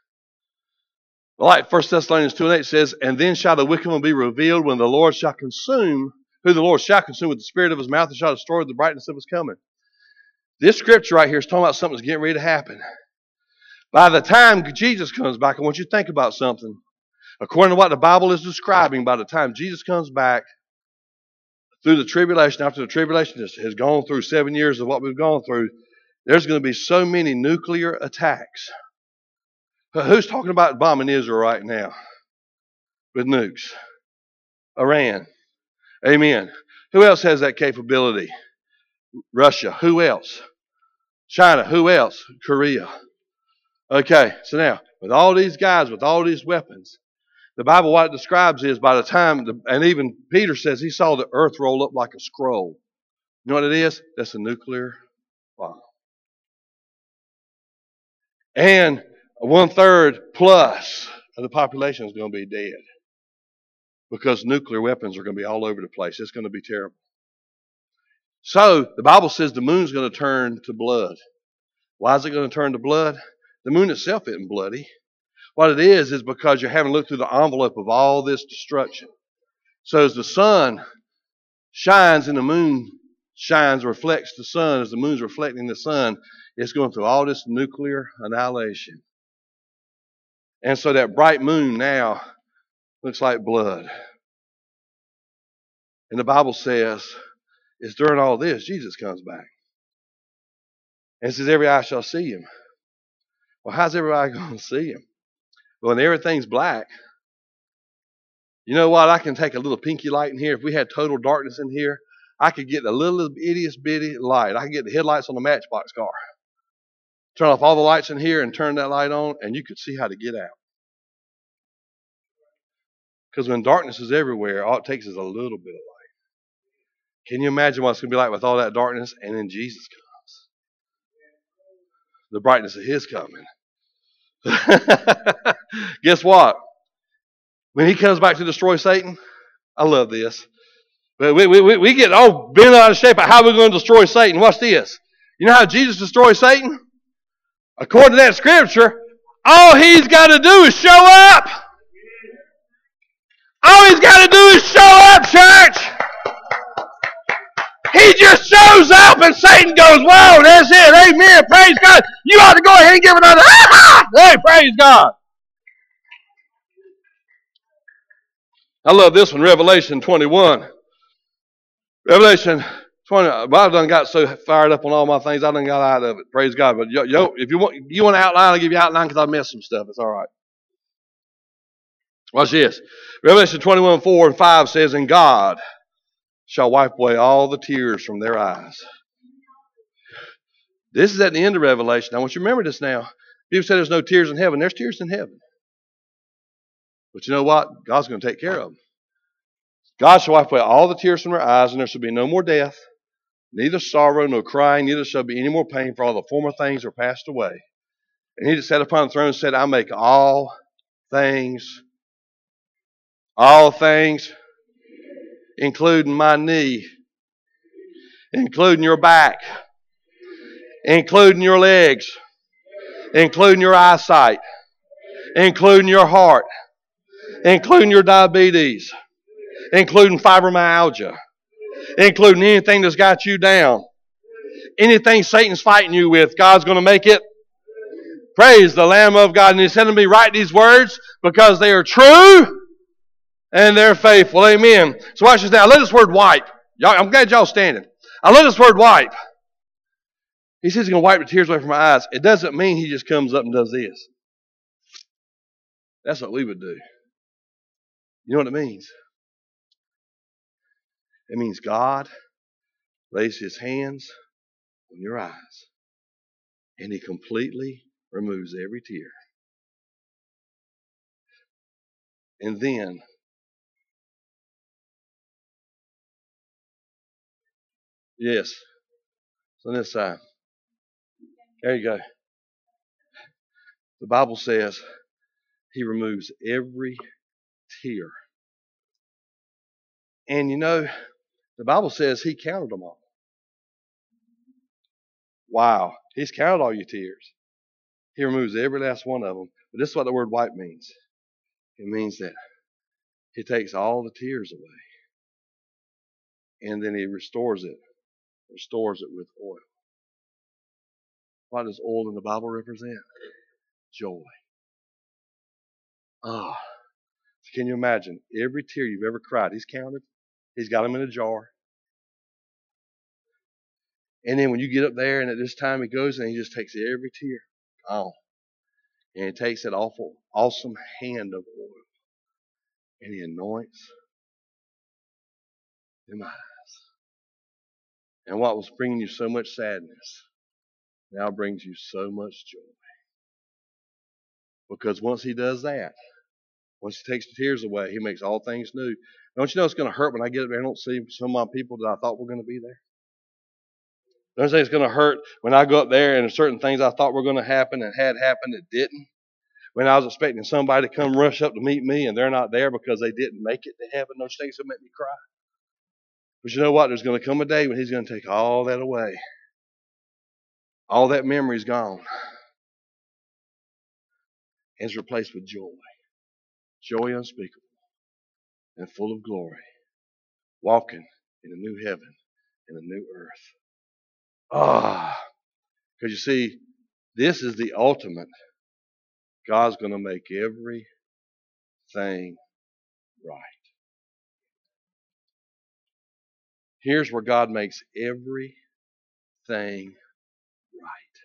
Like First Thessalonians two and eight says, and then shall the wicked one be revealed when the Lord shall consume, who the Lord shall consume with the spirit of His mouth and shall destroy the brightness of His coming. This scripture right here is talking about something that's getting ready to happen. By the time Jesus comes back, I want you to think about something. According to what the Bible is describing, by the time Jesus comes back through the tribulation, after the tribulation has, has gone through seven years of what we've gone through, there's going to be so many nuclear attacks. But who's talking about bombing Israel right now with nukes? Iran. Amen. Who else has that capability? Russia. Who else? China. Who else? Korea. Okay, so now, with all these guys, with all these weapons, the Bible, what it describes is by the time, the, and even Peter says he saw the earth roll up like a scroll. You know what it is? That's a nuclear bomb. And one third plus of the population is going to be dead because nuclear weapons are going to be all over the place. It's going to be terrible. So the Bible says the moon's going to turn to blood. Why is it going to turn to blood? The moon itself isn't bloody. What it is is because you're having to look through the envelope of all this destruction. So as the sun shines and the moon shines, reflects the sun, as the moon's reflecting the sun, it's going through all this nuclear annihilation. And so that bright moon now looks like blood. And the Bible says, it's during all this, Jesus comes back. And it says, every eye shall see him. Well, how's everybody going to see him? Well, when everything's black, you know what? I can take a little pinky light in here. If we had total darkness in here, I could get a little itty bitty light. I can get the headlights on the Matchbox car. Turn off all the lights in here and turn that light on, and you could see how to get out. Because when darkness is everywhere, all it takes is a little bit of light. Can you imagine what it's going to be like with all that darkness? And then Jesus comes. The brightness of his coming. Guess what? When he comes back to destroy Satan, I love this. But we, we, we get all bent out of shape about how we're going to destroy Satan. Watch this. You know how Jesus destroys Satan? According to that scripture, all he's got to do is show up. All he's got to do is show up, church. He just shows up and Satan goes, whoa, that's it. Amen. Praise God. You ought to go ahead and give another, ah, hey, praise God. I love this one, Revelation twenty-one. Revelation twenty. Well, I done got so fired up on all my things, I done got out of it. Praise God. But yo, yo if you want, you want to outline, I'll give you outline because I missed some stuff. It's all right. Watch this. Revelation twenty-one, four and five says, and God shall wipe away all the tears from their eyes. This is at the end of Revelation. I want you to remember this now. People say there's no tears in heaven. There's tears in heaven. But you know what? God's going to take care of them. God shall wipe away all the tears from their eyes, and there shall be no more death, neither sorrow, nor crying, neither shall be any more pain, for all the former things are passed away. And he that sat upon the throne said, I make all things, all things, including my knee, including your back, including your legs, including your eyesight, including your heart, including your diabetes, including fibromyalgia, including anything that's got you down. Anything Satan's fighting you with, God's going to make it. Praise the Lamb of God. And He's sending me write these words because they are true and they're faithful. Amen. So watch this now. I love this word wipe. Y'all, I'm glad y'all standing. I love this word wipe. He says He's going to wipe the tears away from my eyes. It doesn't mean He just comes up and does this. That's what we would do. You know what it means? It means God lays His hands on your eyes and He completely removes every tear. And then yes, it's on this side. There you go. The Bible says He removes every tear. And you know, the Bible says He counted them all. Wow. He's counted all your tears. He removes every last one of them. But this is what the word wipe means. It means that He takes all the tears away. And then He restores it. Restores it with oil. What does oil in the Bible represent? Joy. Ah. Oh. Can you imagine? Every tear you've ever cried, He's counted. He's got them in a jar. And then when you get up there and at this time He goes and He just takes every tear. Oh. And He takes that awful, awesome hand of oil. And He anoints them eyes. And what was bringing you so much sadness now brings you so much joy. Because once He does that, once He takes the tears away, He makes all things new. Don't you know it's going to hurt when I get up there and don't see some of my people that I thought were going to be there? Don't you think it's going to hurt when I go up there and certain things I thought were going to happen and had happened that didn't? When I was expecting somebody to come rush up to meet me and they're not there because they didn't make it to heaven, those things will make me cry. But you know what? There's going to come a day when He's going to take all that away. All that memory's gone. And it's replaced with joy. Joy unspeakable and full of glory. Walking in a new heaven and a new earth. Ah. Because you see, this is the ultimate. God's going to make everything right. Here's where God makes everything right.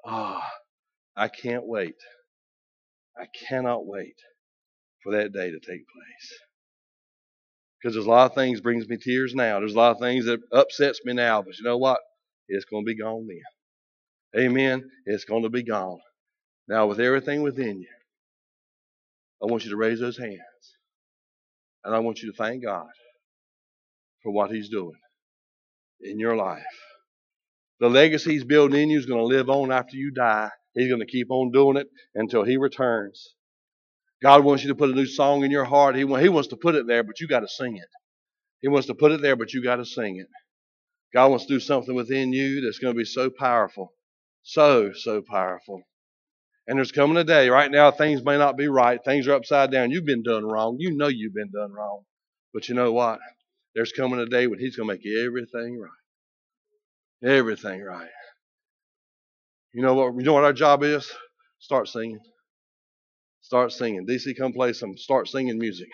Ah, oh, I can't wait. I cannot wait for that day to take place. Because there's a lot of things brings me tears now. There's a lot of things that upsets me now. But you know what? It's going to be gone then. Amen. It's going to be gone. Now, with everything within you, I want you to raise those hands. And I want you to thank God for what He's doing in your life. The legacy He's building in you is going to live on after you die. He's going to keep on doing it until He returns. God wants you to put a new song in your heart. He, he wants to put it there, but you got to sing it. He wants to put it there, but you got to sing it. God wants to do something within you that's going to be so powerful. So, so powerful. And there's coming a day, right now things may not be right. Things are upside down. You've been done wrong. You know you've been done wrong. But you know what? There's coming a day when He's going to make everything right. Everything right. You know what? You know what our job is? Start singing. Start singing. D C, come play some. Start singing music.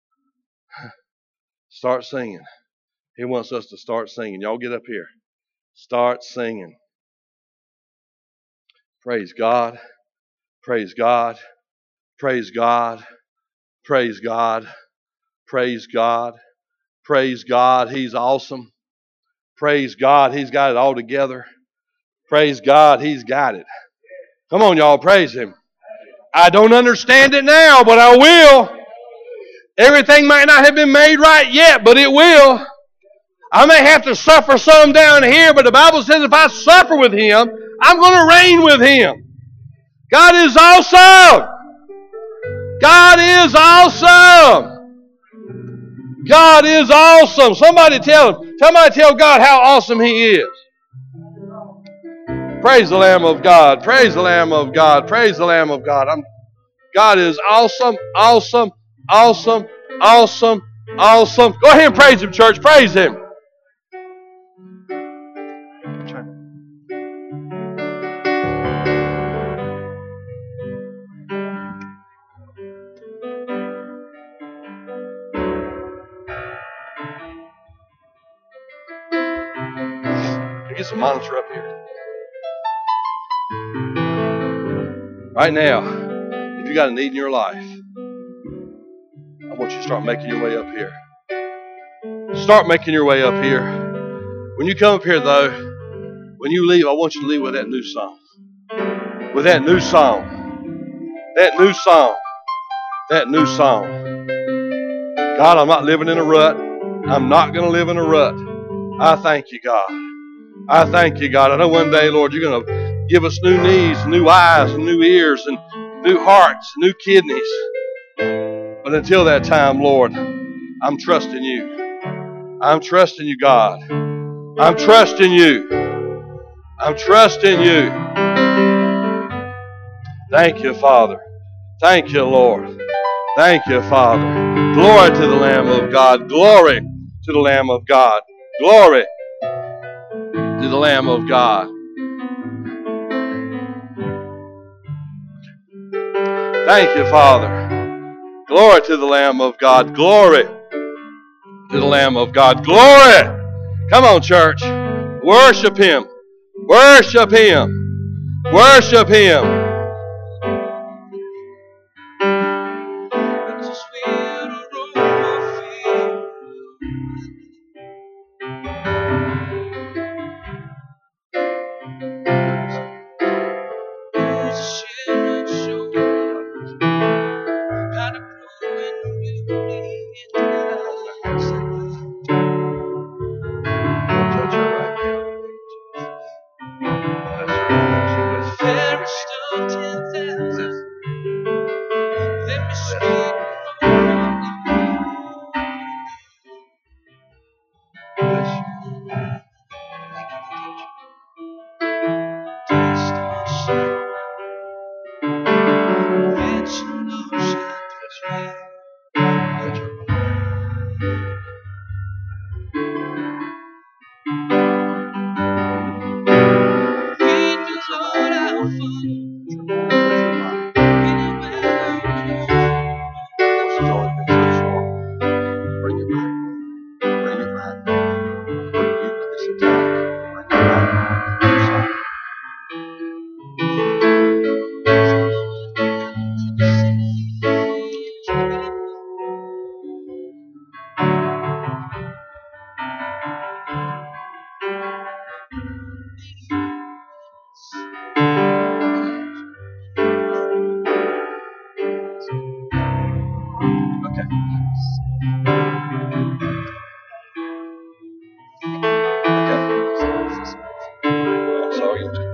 Start singing. He wants us to start singing. Y'all get up here. Start singing. Praise God. Praise God. Praise God. Praise God. Praise God. Praise God. He's awesome. Praise God. He's got it all together. Praise God. He's got it. Come on, y'all. Praise Him. I don't understand it now, but I will. Everything might not have been made right yet, but it will. I may have to suffer some down here, but the Bible says if I suffer with Him, I'm going to reign with Him. God is awesome. God is awesome. God is awesome. Somebody tell Him. Somebody tell God how awesome He is. Praise the Lamb of God. Praise the Lamb of God. Praise the Lamb of God. I'm, God is awesome, awesome, awesome, awesome, awesome. Go ahead and praise Him, church. Praise Him. Get some monitor up here. Right now, if you got a need in your life, I want you to start making your way up here. Start making your way up here. When you come up here, though, when you leave, I want you to leave with that new song. With that new song. That new song. That new song. God, I'm not living in a rut. I'm not going to live in a rut. I thank you, God. I thank you, God. I know one day, Lord, you're going to give us new knees, new eyes, and new ears, and new hearts, new kidneys. But until that time, Lord, I'm trusting you. I'm trusting you, God. I'm trusting you. I'm trusting you. Thank you, Father. Thank you, Lord. Thank you, Father. Glory to the Lamb of God. Glory to the Lamb of God. Glory to the Lamb of God. Thank you, Father. Glory to the Lamb of God. Glory to the Lamb of God. Glory. Come on, church. Worship Him. Worship Him. Worship Him. so.